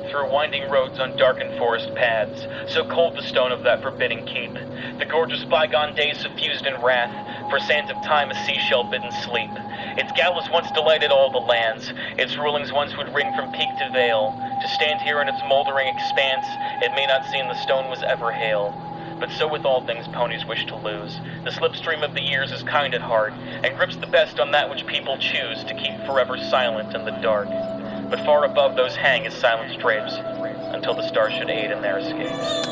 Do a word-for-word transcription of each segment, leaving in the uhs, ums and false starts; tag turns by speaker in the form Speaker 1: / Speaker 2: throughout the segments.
Speaker 1: through winding roads on darkened forest paths, so cold the stone of that forbidding keep. The gorgeous bygone days suffused in wrath, for sands of time a seashell bidden sleep. Its gallows once delighted all the lands, its rulings once would ring from peak to vale. To stand here in its moldering expanse, it may not seem the stone was ever hail. But so with all things ponies wish to lose. The slipstream of the years is kind at heart, and grips the best on that which people choose to keep forever silent in the dark. But far above those hang his silence drapes, until the stars should aid in their escapes.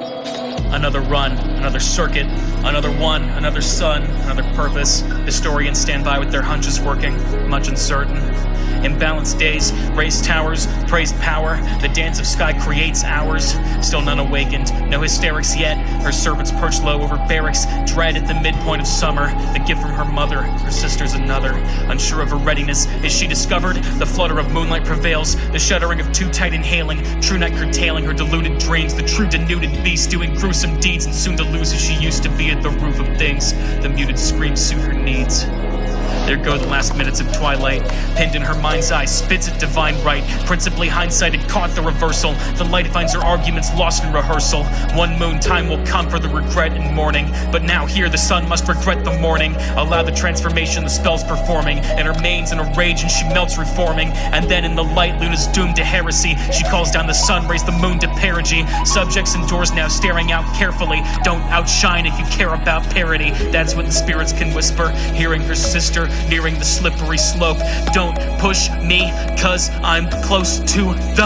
Speaker 2: Another run, another circuit, another one, another sun, another purpose. Historians stand by with their hunches working, much uncertain. Imbalanced days, raised towers, praised power. The dance of sky creates hours. Still none awakened, no hysterics yet. Her servants perched low over barracks, dread at the midpoint of summer. The gift from her mother, her sister's another. Unsure of her readiness, is she discovered? The flutter of moonlight prevails, the shuddering of too tight inhaling. True night curtailing her deluded dreams. The true denuded beast doing gruesome deeds, and soon to lose who she used to be at the roof of things. The muted screams suit her needs. There go the last minutes of twilight. Pinned in her mind's eye, spits at divine right. Principally hindsight had caught the reversal. The light finds her arguments lost in rehearsal. One moon time will come for the regret and mourning. But now here the sun must regret the morning. Allow the transformation the spell's performing. And her mane's in a rage and she melts reforming. And then in the light Luna's doomed to heresy. She calls down the sun, raise the moon to perigee. Subjects and doors now staring out carefully. Don't outshine if you care about parody. That's what the spirits can whisper, hearing her sister nearing the slippery slope. Don't push me, cause I'm close to the...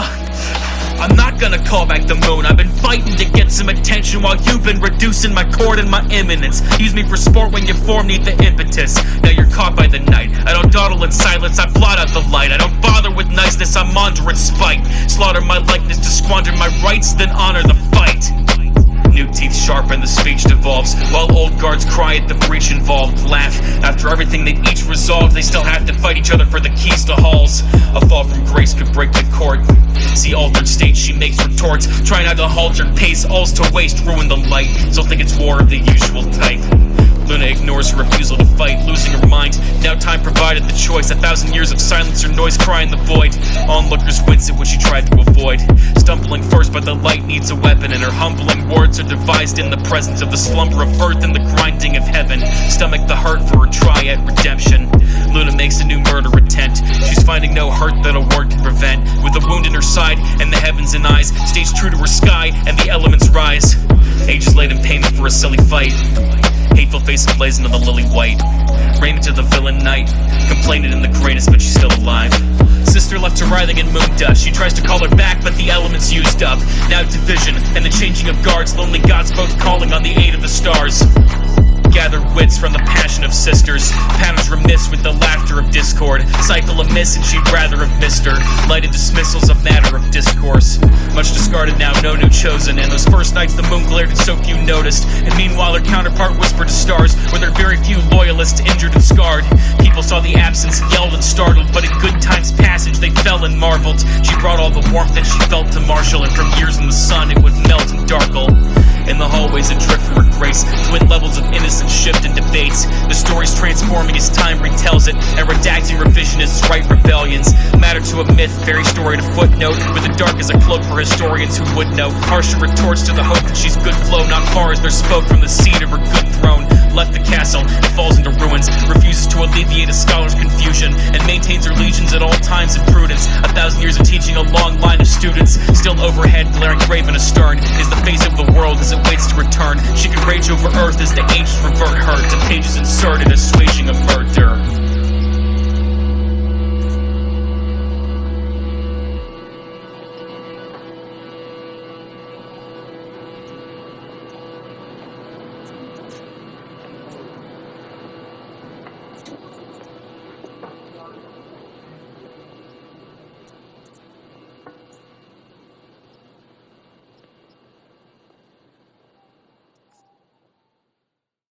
Speaker 2: I'm not gonna call back the moon. I've been fighting to get some attention while you've been reducing my cord and my imminence. Use me for sport when you form need the impetus. Now you're caught by the night. I don't dawdle in silence, I blot out the light. I don't bother with niceness, I'm mongering spite. Slaughter my likeness to squander my rights, then honor the fight. New teeth sharpen, the speech devolves, while old guards cry at the breach involved. Laugh, after everything they each resolved, they still have to fight each other for the keys to halls. A fall from grace could break the court. See altered state, she makes retorts. Try not to halt her pace, all's to waste, ruin the light. Still think it's war of the usual type. Luna ignores her refusal to fight, losing her mind. Now time provided the choice. A thousand years of silence or noise cry in the void. Onlookers wince at what she tried to avoid. Stumbling first, but the light needs a weapon, and her humbling words are devised in the presence of the slumber of earth and the grinding of heaven. Stomach the hurt for her try at redemption. Luna makes a new murder attempt. She's finding no hurt that a word can prevent. With a wound in her side and the heavens in eyes, stays true to her sky and the elements rise. Ages laid in payment for a silly fight. Hateful face emblazoned on the lily white. Raiment to the villain night. Complaining in the greatest, but she's still alive. Sister left to writhing in moon dust. She tries to call her back, but the elements used up. Now division and the changing of guards. Lonely gods both calling on the aid of the stars. Gather wits from the passion of sisters. Patterns remiss with the laughter of discord. Cycle amiss and she'd rather have missed her. Lighted dismissals a matter of discourse. Much discarded now, no new chosen. And those first nights the moon glared and so few noticed. And meanwhile her counterpart whispered to stars, where there very few loyalists injured and scarred. People saw the absence, yelled and startled, but in good times passage they fell and marveled. She brought all the warmth that she felt to Marshall, and from years in the sun it would melt and darkle. In the hallways adrift from her grace, twin levels of innocence shift and debates. The story's transforming as time retells it, and redacting revisionists write rebellions. Matter to a myth, fairy story to footnote, with the dark as a cloak for historians who would know. Harsher retorts to the hope that she's good flow, not far as there spoke from the seat of her good throne. Left the castle, it falls into ruins, refuses to alleviate a scholar's confusion, and maintains her legions at all times in prudence. A thousand years of teaching a long line of students. Still overhead, glaring grave and astern, is the face of the world as it waits to return. She can rage over earth as the ages revert her to pages inserted